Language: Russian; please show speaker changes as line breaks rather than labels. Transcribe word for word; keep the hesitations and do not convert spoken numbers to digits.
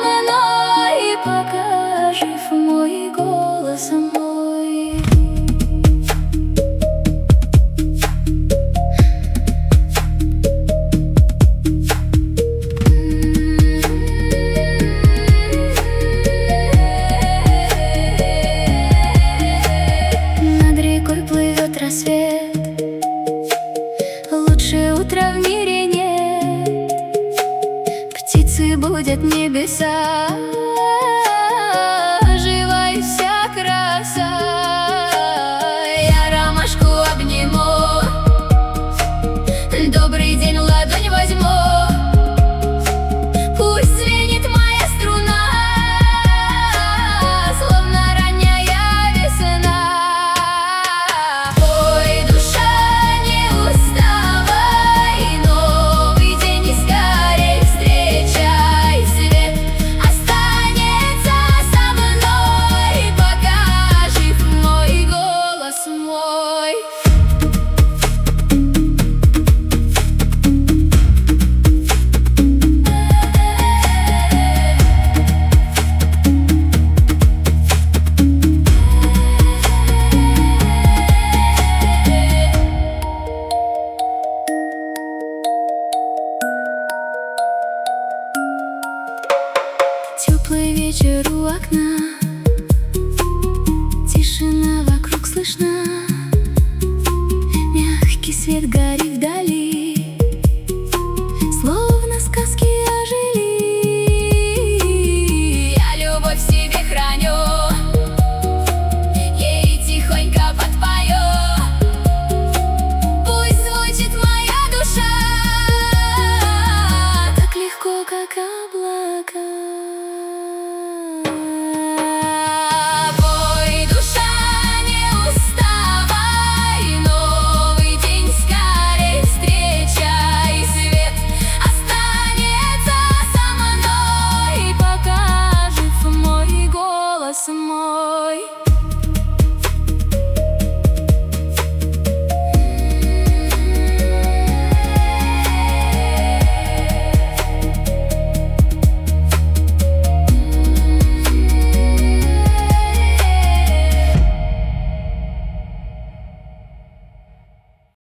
мной, пока жив мой голос мой. Над рекой плывет рассвет, лучше утра в мире нет. Птицы будят небеса, жива и вся краса. Я ромашку обниму, добрый день в ладонь возьму. Пусть звенит моя струна, словно ранняя весна. Ой, душа, не уставай, новый день и скорей встречай. Свет останется со мной, пока жив мой голос мой. Теплый вечер у окна, тишина вокруг слышна, мягкий свет горит.